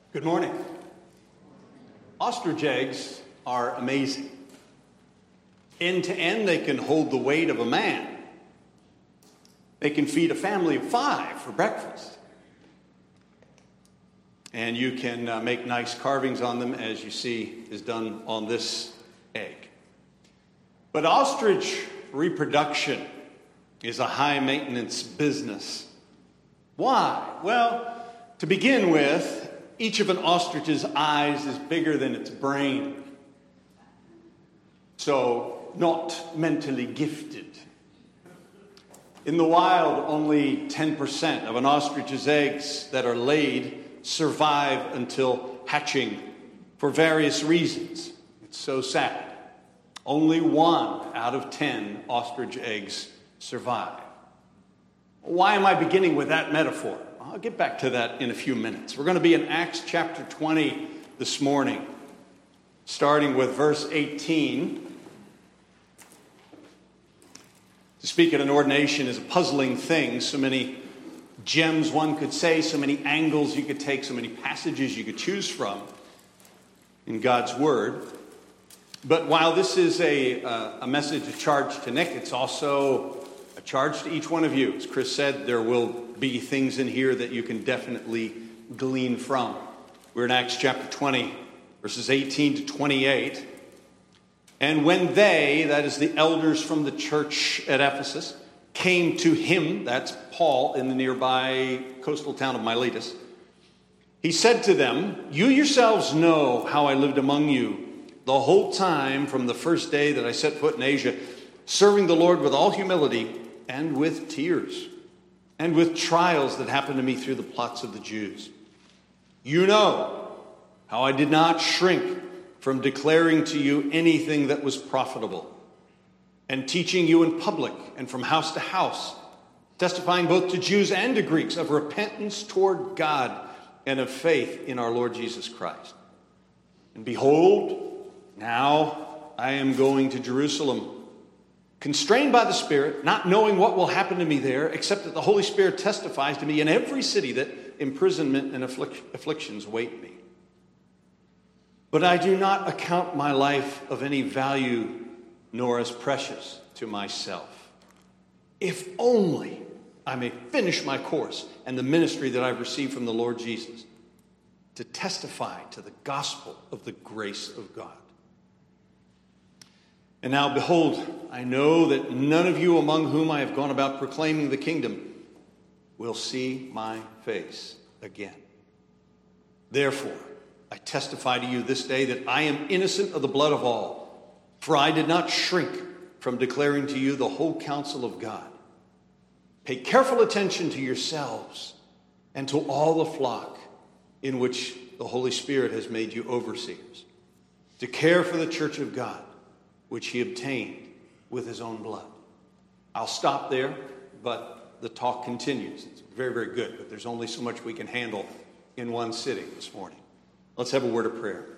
Good morning. Ostrich eggs are amazing. End to end, they can hold the weight of a man. They can feed a family of 5 for breakfast. And you can make nice carvings on them, as you see is done on this egg. But ostrich reproduction is a high-maintenance business. Why? Well, to begin with, each of an ostrich's eyes is bigger than its brain. So, not mentally gifted. In the wild, only 10% of an ostrich's eggs that are laid survive until hatching for various reasons. It's so sad. Only 1 out of 10 ostrich eggs survive. Why am I beginning with that metaphor? I'll get back to that in a few minutes. We're going to be in Acts chapter 20 this morning, starting with verse 18. To speak at an ordination is a puzzling thing. So many gems one could say, so many angles you could take, so many passages you could choose from in God's Word. But while this is a message, a charge to Nick, it's also a charge to each one of you. As Chris said, there will be things in here that you can definitely glean from. We're in Acts chapter 20, verses 18 to 28. And when they, that is the elders from the church at Ephesus, came to him, that's Paul in the nearby coastal town of Miletus, he said to them, "You yourselves know how I lived among you the whole time from the first day that I set foot in Asia, serving the Lord with all humility and with tears, and with trials that happened to me through the plots of the Jews. You know how I did not shrink from declaring to you anything that was profitable, and teaching you in public and from house to house, testifying both to Jews and to Greeks of repentance toward God and of faith in our Lord Jesus Christ. And behold, now I am going to Jerusalem, constrained by the Spirit, not knowing what will happen to me there, except that the Holy Spirit testifies to me in every city that imprisonment and afflictions wait me. But I do not account my life of any value nor as precious to myself, if only I may finish my course and the ministry that I've received from the Lord Jesus, to testify to the gospel of the grace of God. And now, behold, I know that none of you among whom I have gone about proclaiming the kingdom will see my face again. Therefore, I testify to you this day that I am innocent of the blood of all, for I did not shrink from declaring to you the whole counsel of God. Pay careful attention to yourselves and to all the flock in which the Holy Spirit has made you overseers, to care for the church of God, which he obtained with his own blood." I'll stop there, but the talk continues. It's very, very good, but there's only so much we can handle in one sitting this morning. Let's have a word of prayer.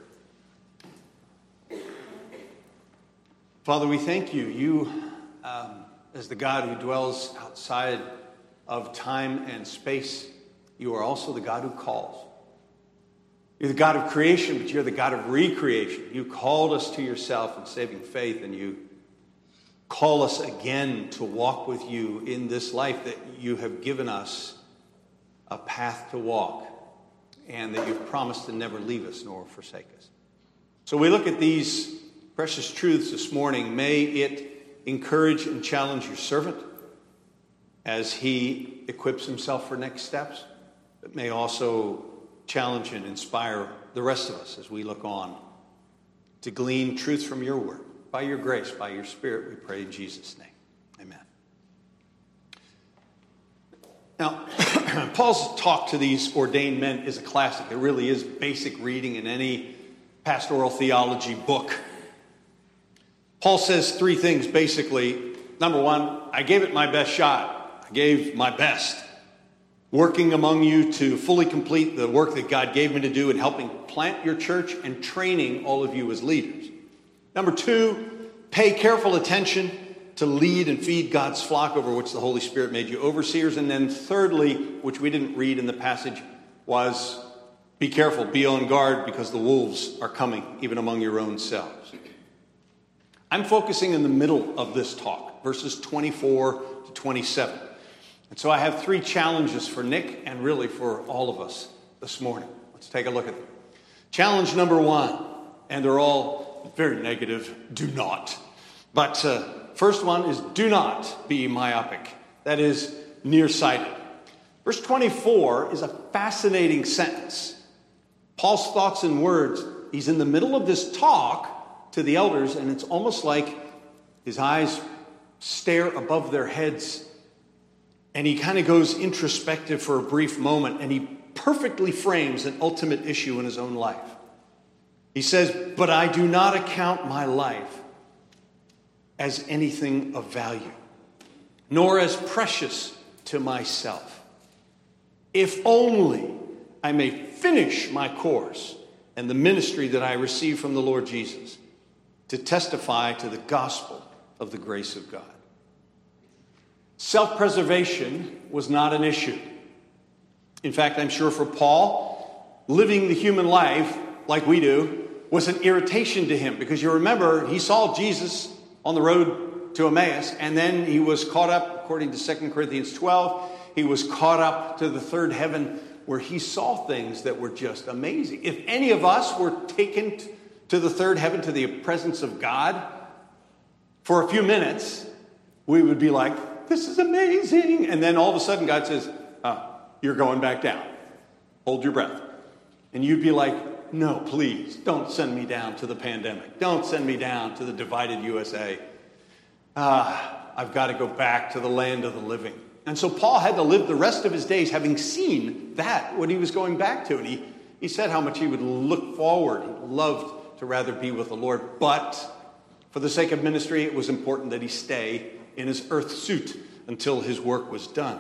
Father, we thank you. You, as the God who dwells outside of time and space, you are also the God who calls. You're the God of creation, but you're the God of recreation. You called us to yourself in saving faith, and you call us again to walk with you in this life that you have given us a path to walk, and that you've promised to never leave us nor forsake us. So we look at these precious truths this morning. May it encourage and challenge your servant as he equips himself for next steps, but may also challenge and inspire the rest of us as we look on to glean truth from your word. By your grace, by your Spirit, we pray in Jesus' name. Amen. Now, Paul's talk to these ordained men is a classic. It really is basic reading in any pastoral theology book. Paul says 3 things basically. Number 1, I gave it my best shot. I gave my best, working among you to fully complete the work that God gave me to do in helping plant your church and training all of you as leaders. Number 2, pay careful attention to lead and feed God's flock over which the Holy Spirit made you overseers. And then thirdly, which we didn't read in the passage, was Be careful, be on guard, because the wolves are coming, even among your own selves. I'm focusing in the middle of this talk, verses 24 to 27. And so I have 3 challenges for Nick and really for all of us this morning. Let's take a look at them. Challenge number 1, and they're all very negative, do not. But first one is do not be myopic. That is nearsighted. Verse 24 is a fascinating sentence. Paul's thoughts and words, he's in the middle of this talk to the elders, and it's almost like his eyes stare above their heads, and he kind of goes introspective for a brief moment, and he perfectly frames an ultimate issue in his own life. He says, "But I do not account my life as anything of value, nor as precious to myself, if only I may finish my course and the ministry that I received from the Lord Jesus, to testify to the gospel of the grace of God." Self-preservation was not an issue. In fact, I'm sure for Paul, living the human life like we do was an irritation to him, because you remember he saw Jesus on the road to Emmaus, and then he was caught up, according to 2 Corinthians 12, he was caught up to the third heaven, where he saw things that were just amazing. If any of us were taken to the third heaven, to the presence of God, for a few minutes, we would be like, this is amazing. And then all of a sudden God says, you're going back down. Hold your breath. And you'd be like, no, please, don't send me down to the pandemic. Don't send me down to the divided USA. I've got to go back to the land of the living. And so Paul had to live the rest of his days having seen that, what he was going back to. And he said how much he would look forward. He loved to rather be with the Lord. But for the sake of ministry, it was important that he stay in his earth suit until his work was done.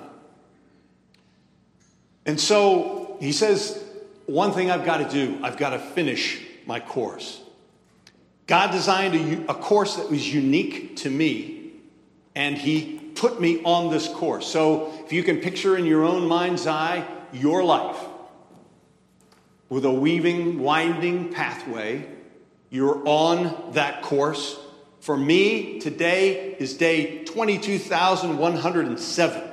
And so he says, one thing I've got to do, I've got to finish my course. God designed a course that was unique to me, and he put me on this course. So if you can picture in your own mind's eye your life with a weaving, winding pathway, you're on that course. For me, today is day 22,107.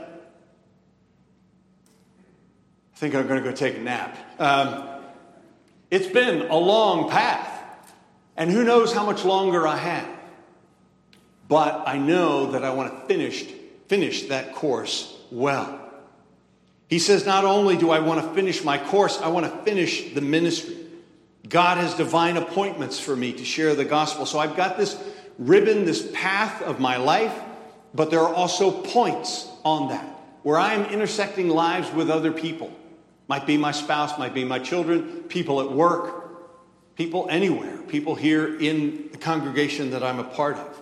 I think I'm going to go take a nap. It's been a long path, and who knows how much longer I have. But I know that I want to finish that course well. He says, not only do I want to finish my course, I want to finish the ministry. God has divine appointments for me to share the gospel. So I've got this ribbon, this path of my life, but there are also points on that where I am intersecting lives with other people. Might be my spouse, might be my children, people at work, people anywhere, people here in the congregation that I'm a part of.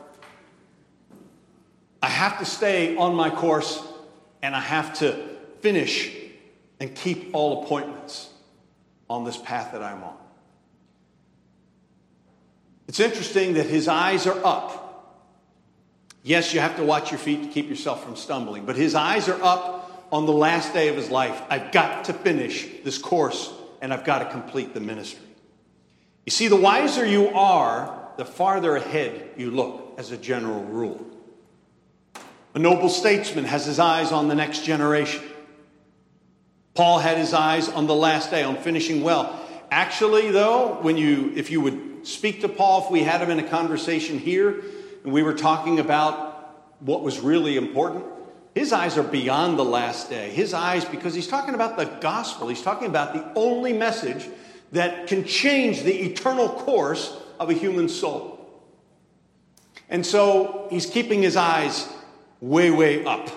I have to stay on my course, and I have to finish and keep all appointments on this path that I'm on. It's interesting that his eyes are up. Yes, you have to watch your feet to keep yourself from stumbling, but his eyes are up on the last day of his life. I've got to finish this course, and I've got to complete the ministry. You see, the wiser you are, the farther ahead you look, as a general rule. A noble statesman has his eyes on the next generation. Paul had his eyes on the last day, on finishing well. Actually, though, if you would speak to Paul, if we had him in a conversation here, and we were talking about what was really important, his eyes are beyond the last day. His eyes, because he's talking about the gospel. He's talking about the only message that can change the eternal course of a human soul. And so he's keeping his eyes way, way up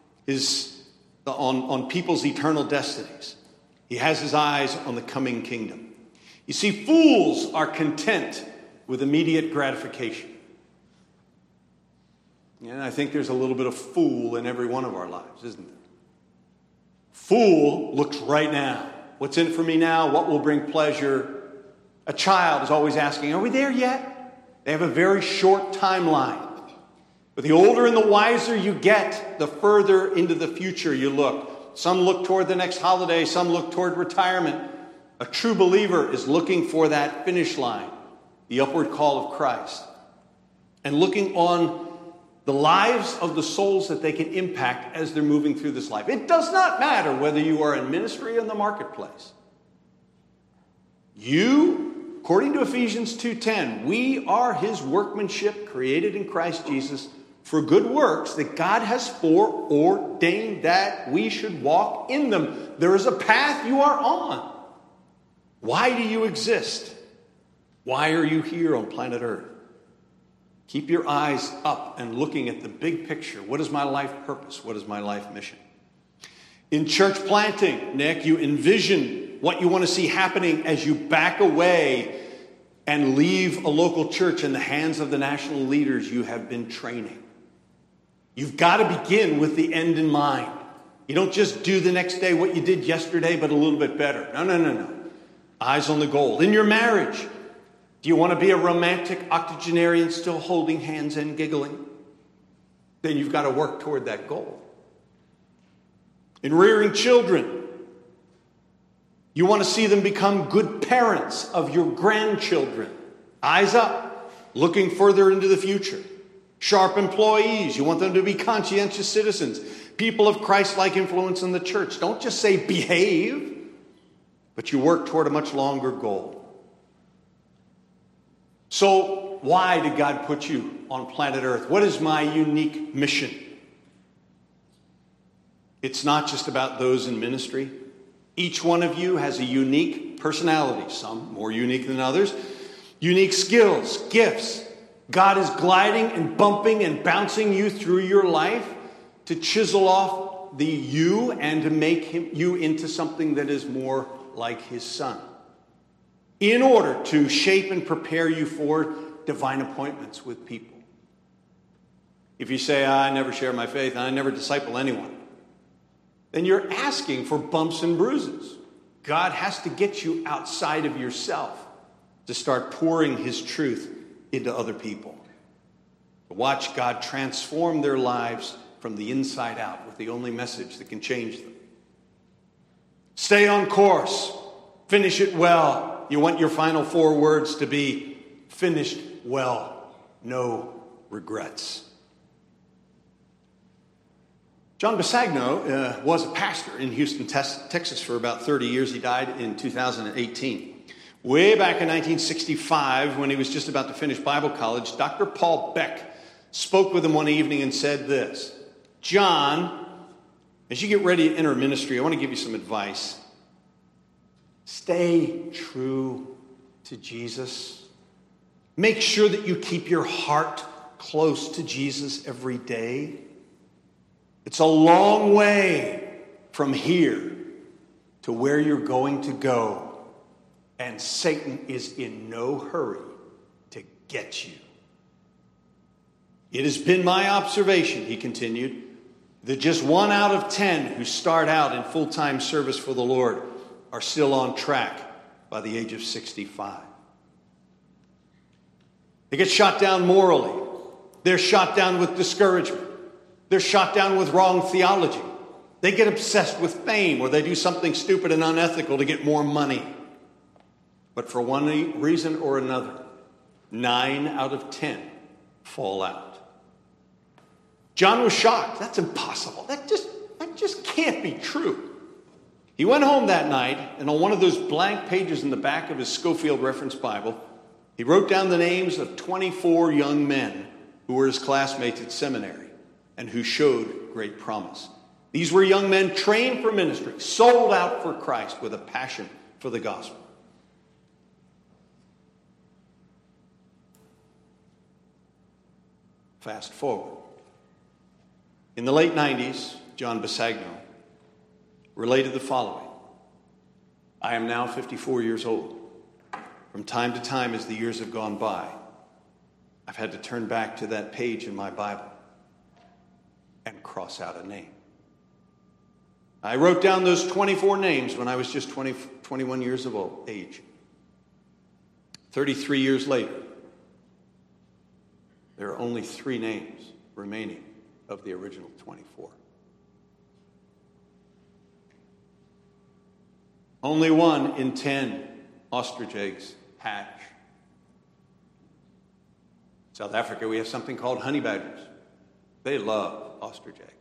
on people's eternal destinies. He has his eyes on the coming kingdom. You see, fools are content with immediate gratification. And I think there's a little bit of fool in every one of our lives, isn't there? Fool looks right now. What's in it for me now? What will bring pleasure? A child is always asking, are we there yet? They have a very short timeline. But the older and the wiser you get, the further into the future you look. Some look toward the next holiday. Some look toward retirement. A true believer is looking for that finish line, the upward call of Christ, and looking on the lives of the souls that they can impact as they're moving through this life. It does not matter whether you are in ministry or in the marketplace. You, according to Ephesians 2:10, we are his workmanship created in Christ Jesus for good works that God has foreordained that we should walk in them. There is a path you are on. Why do you exist? Why are you here on planet Earth? Keep your eyes up and looking at the big picture. What is my life purpose? What is my life mission? In church planting, Nick, you envision what you want to see happening as you back away and leave a local church in the hands of the national leaders you have been training. You've got to begin with the end in mind. You don't just do the next day what you did yesterday, but a little bit better. No. Eyes on the goal. In your marriage, do you want to be a romantic octogenarian still holding hands and giggling? Then you've got to work toward that goal. In rearing children, you want to see them become good parents of your grandchildren. Eyes up, looking further into the future. Sharp employees, you want them to be conscientious citizens, people of Christ-like influence in the church. Don't just say behave, but you work toward a much longer goal. So, why did God put you on planet Earth? What is my unique mission? It's not just about those in ministry. Each one of you has a unique personality, some more unique than others, unique skills, gifts. God is gliding and bumping and bouncing you through your life to chisel off the you and to make you into something that is more like his son, in order to shape and prepare you for divine appointments with people. If you say, I never share my faith, I never disciple anyone, then you're asking for bumps and bruises. God has to get you outside of yourself to start pouring his truth into other people. Watch God transform their lives from the inside out with the only message that can change them. Stay on course. Finish it well. You want your final 4 words to be finished well. No regrets. John Bisagno was a pastor in Houston, Texas for about 30 years. He died in 2018. Way back in 1965, when he was just about to finish Bible college, Dr. Paul Beck spoke with him one evening and said this: John, as you get ready to enter ministry, I want to give you some advice. Stay true to Jesus. Make sure that you keep your heart close to Jesus every day. It's a long way from here to where you're going to go, and Satan is in no hurry to get you. It has been my observation, he continued, that just 1 out of 10 who start out in full-time service for the Lord are still on track by the age of 65. They get shot down morally. They're shot down with discouragement. They're shot down with wrong theology. They get obsessed with fame, or they do something stupid and unethical to get more money. But for one reason or another, 9 out of 10 fall out. John was shocked. That's impossible. That just can't be true. He went home that night, and on one of those blank pages in the back of his Scofield Reference Bible, he wrote down the names of 24 young men who were his classmates at seminary and who showed great promise. These were young men trained for ministry, sold out for Christ with a passion for the gospel. Fast forward. In the late 90s, John Bisagno related the following: I am now 54 years old. From time to time, as the years have gone by, I've had to turn back to that page in my Bible and cross out a name. I wrote down those 24 names when I was just 21 years of age. 33 years later, there are only 3 names remaining of the original 24. Only 1 in 10 ostrich eggs hatch. South Africa, we have something called honey badgers. They love ostrich eggs.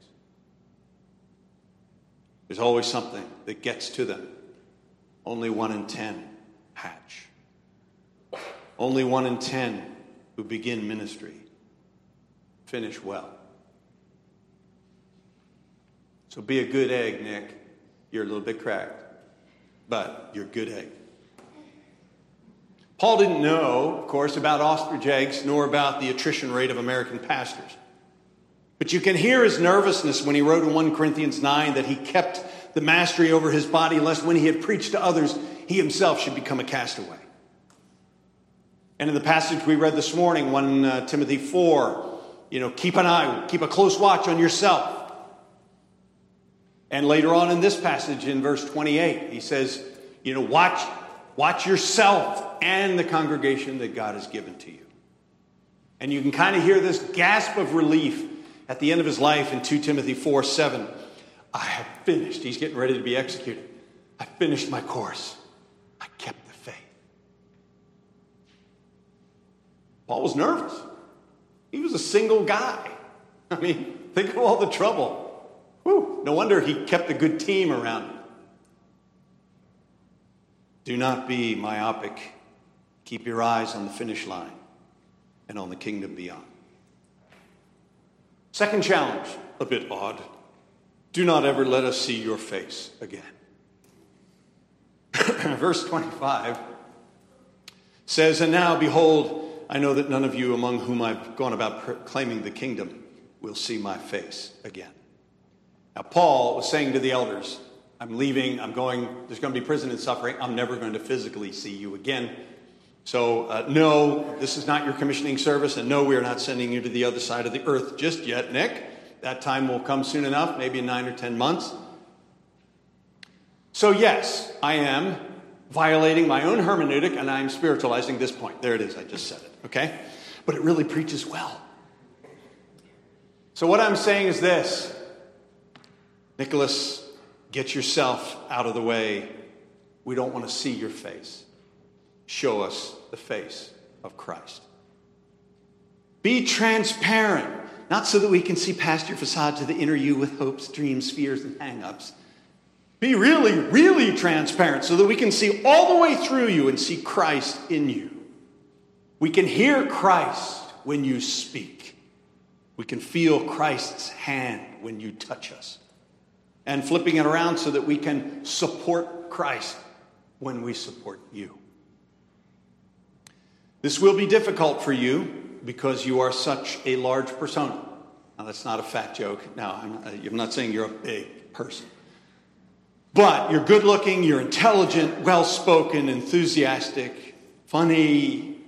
There's always something that gets to them. Only 1 in 10 hatch. Only 1 in 10 who begin ministry finish well. So be a good egg, Nick. You're a little bit cracked, but you're a good egg. Paul didn't know, of course, about ostrich eggs, nor about the attrition rate of American pastors. But you can hear his nervousness when he wrote in 1 Corinthians 9 that he kept the mastery over his body, lest when he had preached to others, he himself should become a castaway. And in the passage we read this morning, 1 Timothy 4, keep a close watch on yourself. And later on in this passage, in verse 28, he says, watch yourself and the congregation that God has given to you. And you can kind of hear this gasp of relief at the end of his life in 2 Timothy 4:7. I have finished. He's getting ready to be executed. I finished my course. I kept the faith. Paul was nervous. He was a single guy. I mean, think of all the trouble. Whew, no wonder he kept a good team around him. Do not be myopic. Keep your eyes on the finish line and on the kingdom beyond. Second challenge, a bit odd. Do not ever let us see your face again. Verse 25 says, and now, behold, I know that none of you among whom I've gone about proclaiming the kingdom will see my face again. Now, Paul was saying to the elders, I'm leaving, I'm going, there's going to be prison and suffering. I'm never going to physically see you again. So, no, this is not your commissioning service, and no, we are not sending you to the other side of the earth just yet, Nick. That time will come soon enough, maybe in 9 or 10 months. So, yes, I am violating my own hermeneutic, and I'm spiritualizing this point. There it is, I just said it, okay? But it really preaches well. So what I'm saying is this. Nicholas, get yourself out of the way. We don't want to see your face. Show us the face of Christ. Be transparent, not so that we can see past your facade to the inner you with hopes, dreams, fears, and hang-ups. Be really, really transparent so that we can see all the way through you and see Christ in you. We can hear Christ when you speak. We can feel Christ's hand when you touch us. And flipping it around so that we can support Christ when we support you. This will be difficult for you because you are such a large persona. Now, that's not a fat joke. Now, I'm not saying you're a big person. But you're good looking, you're intelligent, well-spoken, enthusiastic, funny.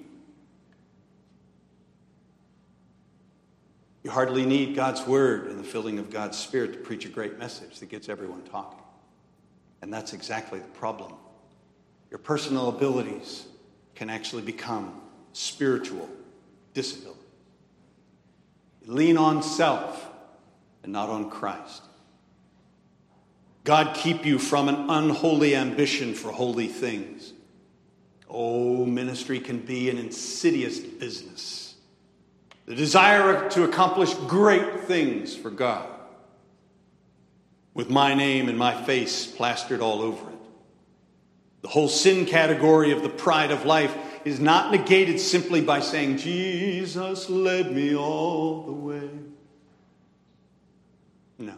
You hardly need God's word and the filling of God's Spirit to preach a great message that gets everyone talking. And that's exactly the problem. Your personal abilities can actually become spiritual disability. Lean on self and not on Christ. God keep you from an unholy ambition for holy things. Oh, ministry can be an insidious business. The desire to accomplish great things for God, with my name and my face plastered all over it. The whole sin category of the pride of life is not negated simply by saying, Jesus led me all the way. No.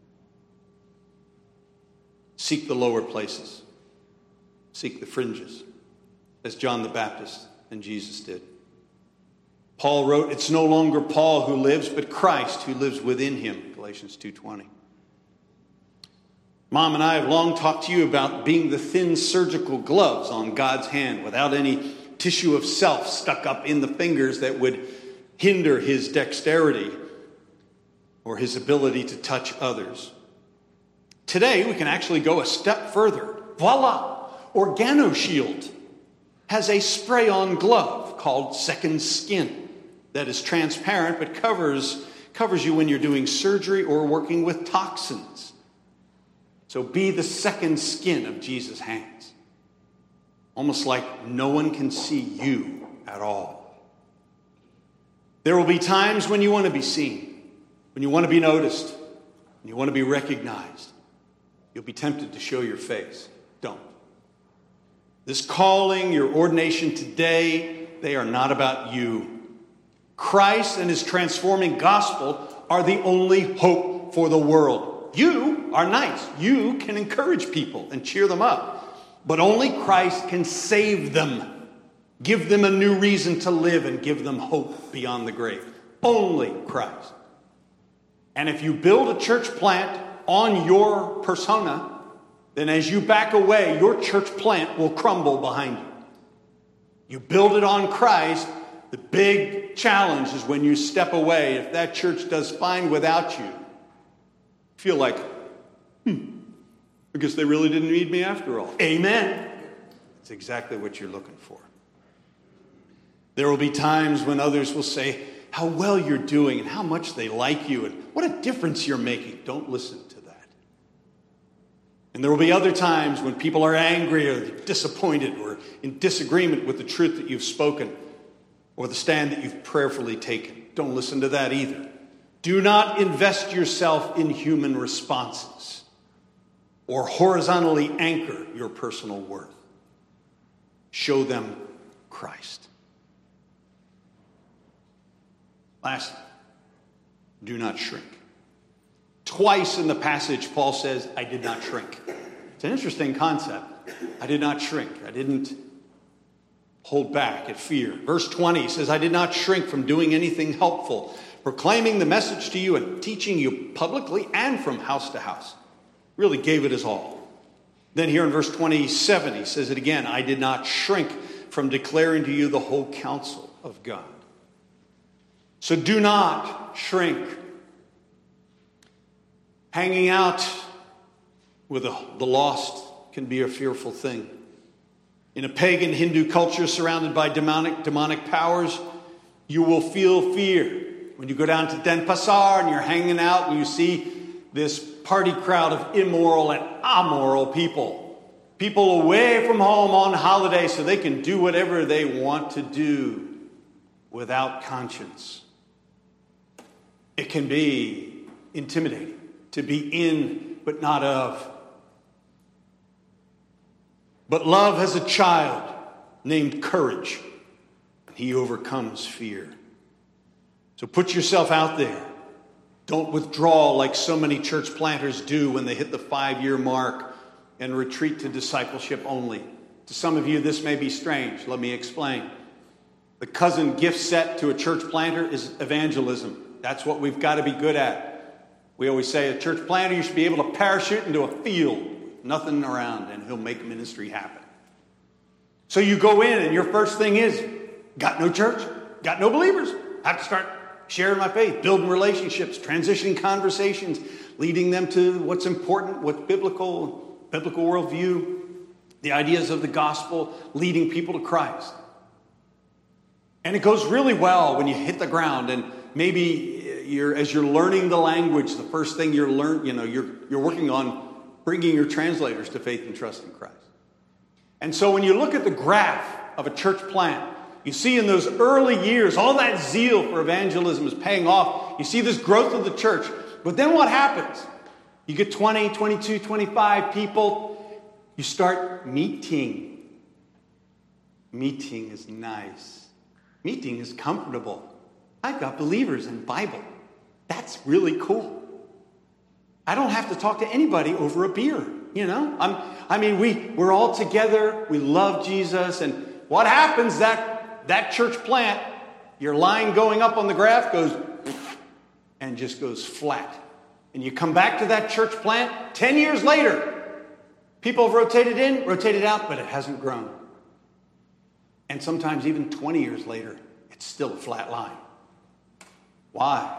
Seek the lower places. Seek the fringes, as John the Baptist and Jesus did. Paul wrote, it's no longer Paul who lives, but Christ who lives within him, Galatians 2:20. Mom and I have long talked to you about being the thin surgical gloves on God's hand without any tissue of self stuck up in the fingers that would hinder his dexterity or his ability to touch others. Today, we can actually go a step further. Voila! OrganoShield has a spray-on glove called Second Skin that is transparent but covers you when you're doing surgery or working with toxins. So be the second skin of Jesus' hands. Almost like no one can see you at all. There will be times when you want to be seen, when you want to be noticed, when you want to be recognized. You'll be tempted to show your face. Don't. This calling, your ordination today, they are not about you. Christ and his transforming gospel are the only hope for the world. You are nice. You can encourage people and cheer them up. But only Christ can save them, give them a new reason to live, and give them hope beyond the grave. Only Christ. And if you build a church plant on your persona, then as you back away, your church plant will crumble behind you. You build it on Christ, the big challenge is when you step away. If that church does fine without you, feel like, I guess they really didn't need me after all. Amen. It's exactly what you're looking for. There will be times when others will say how well you're doing and how much they like you and what a difference you're making. Don't listen to that. And there will be other times when people are angry or disappointed or in disagreement with the truth that you've spoken or the stand that you've prayerfully taken. Don't listen to that either. Do not invest yourself in human responses or horizontally anchor your personal worth. Show them Christ. Lastly, do not shrink. Twice in the passage, Paul says, I did not shrink. It's an interesting concept. I did not shrink. I didn't hold back at fear. Verse 20 says, I did not shrink from doing anything helpful, proclaiming the message to you and teaching you publicly and from house to house. Really gave it his all. Then here in verse 27, he says it again, I did not shrink from declaring to you the whole counsel of God. So do not shrink. Hanging out with the lost can be a fearful thing. In a pagan Hindu culture surrounded by demonic powers, you will feel fear. When you go down to Denpasar and you're hanging out and you see this party crowd of immoral and amoral people. People away from home on holiday so they can do whatever they want to do without conscience. It can be intimidating to be in but not of. But love has a child named courage. He overcomes fear. So put yourself out there. Don't withdraw like so many church planters do when they hit the 5-year mark and retreat to discipleship only. To some of you, this may be strange. Let me explain. The cousin gift set to a church planter is evangelism. That's what we've got to be good at. We always say a church planter, you should be able to parachute into a field, nothing around, and he'll make ministry happen. So you go in and your first thing is, got no church, got no believers, have to start sharing my faith, building relationships, transitioning conversations, leading them to what's important, what's biblical worldview, the ideas of the gospel, leading people to Christ. And it goes really well when you hit the ground and maybe as you're learning the language, the first thing you're working on bringing your translators to faith and trust in Christ. And so when you look at the graph of a church plant, you see in those early years, all that zeal for evangelism is paying off. You see this growth of the church. But then what happens? You get 20, 22, 25 people. You start meeting. Meeting is nice. Meeting is comfortable. I've got believers in Bible. That's really cool. I don't have to talk to anybody over a beer, you know. We're all together. We love Jesus. And what happens that church plant, your line going up on the graph goes and just goes flat. And you come back to that church plant 10 years later. People have rotated in, rotated out, but it hasn't grown. And sometimes even 20 years later, it's still a flat line. Why?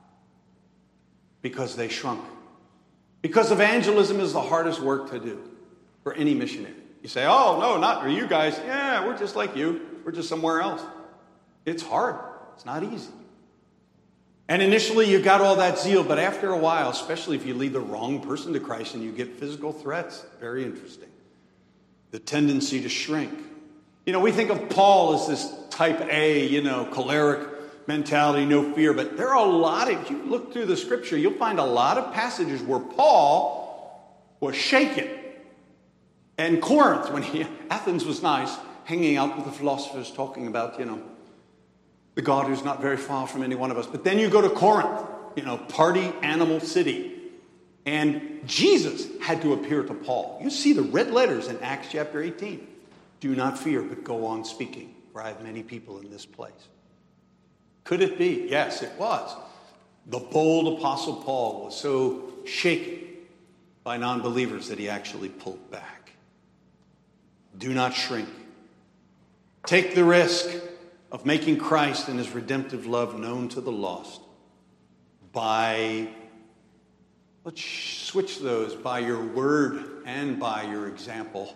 Because they shrunk. Because evangelism is the hardest work to do for any missionary. You say, oh, no, not for you guys. Yeah, we're just like you. We're just somewhere else. It's hard. It's not easy. And initially you got all that zeal, but after a while, especially if you lead the wrong person to Christ and you get physical threats, very interesting. The tendency to shrink. We think of Paul as this type A, choleric mentality, no fear, but there are a lot of, if you look through the scripture, you'll find a lot of passages where Paul was shaken. And Corinth, Athens was nice, hanging out with the philosophers, talking about, the God who's not very far from any one of us. But then you go to Corinth, party animal city. And Jesus had to appear to Paul. You see the red letters in Acts chapter 18. Do not fear, but go on speaking, for I have many people in this place. Could it be? Yes, it was. The bold apostle Paul was so shaken by non-believers that he actually pulled back. Do not shrink. Take the risk of making Christ and his redemptive love known to the lost by, let's switch those, by your word and by your example.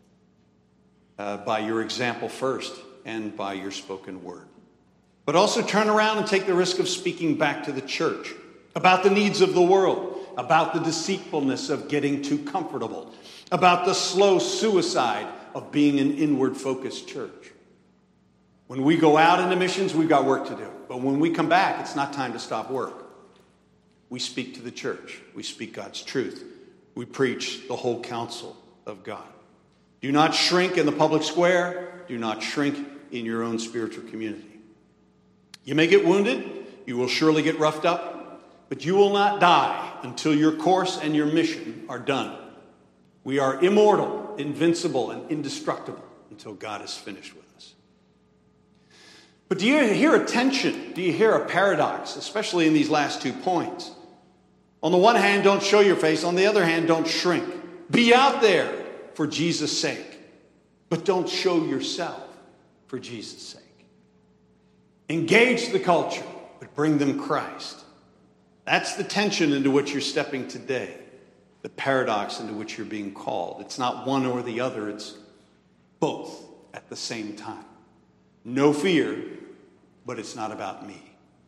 By your example first and by your spoken word. But also turn around and take the risk of speaking back to the church about the needs of the world, about the deceitfulness of getting too comfortable, about the slow suicide of being an inward-focused church. When we go out into missions, we've got work to do. But when we come back, it's not time to stop work. We speak to the church. We speak God's truth. We preach the whole counsel of God. Do not shrink in the public square. Do not shrink in your own spiritual community. You may get wounded. You will surely get roughed up. But you will not die until your course and your mission are done. We are immortal, invincible, and indestructible until God is finished with us. But do you hear a tension? Do you hear a paradox, especially in these last 2 points? On the one hand, don't show your face. On the other hand, don't shrink. Be out there for Jesus' sake. But don't show yourself for Jesus' sake. Engage the culture, but bring them Christ. That's the tension into which you're stepping today. The paradox into which you're being called. It's not one or the other. It's both at the same time. No fear, but it's not about me.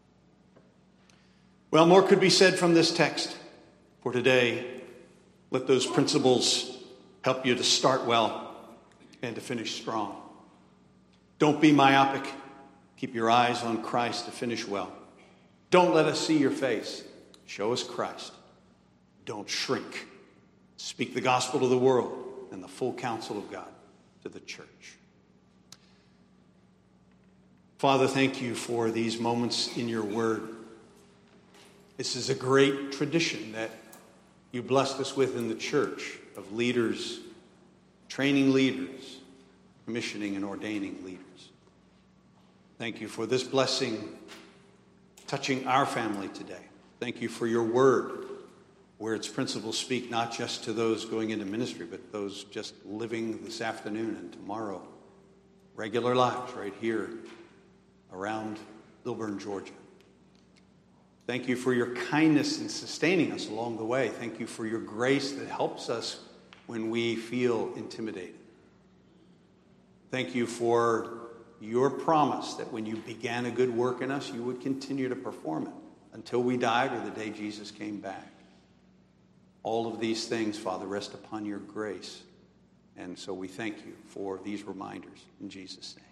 Well, more could be said from this text. For today, let those principles help you to start well and to finish strong. Don't be myopic. Keep your eyes on Christ to finish well. Don't let us see your face. Show us Christ. Don't shrink. Speak the gospel to the world and the full counsel of God to the church. Father, thank you for these moments in your word. This is a great tradition that you blessed us with in the church of leaders, training leaders, commissioning and ordaining leaders. Thank you for this blessing touching our family today. Thank you for your word, where its principles speak not just to those going into ministry, but those just living this afternoon and tomorrow. Regular lives right here around Lilburn, Georgia. Thank you for your kindness in sustaining us along the way. Thank you for your grace that helps us when we feel intimidated. Thank you for your promise that when you began a good work in us, you would continue to perform it until we died or the day Jesus came back. All of these things, Father, rest upon your grace. And so we thank you for these reminders in Jesus' name.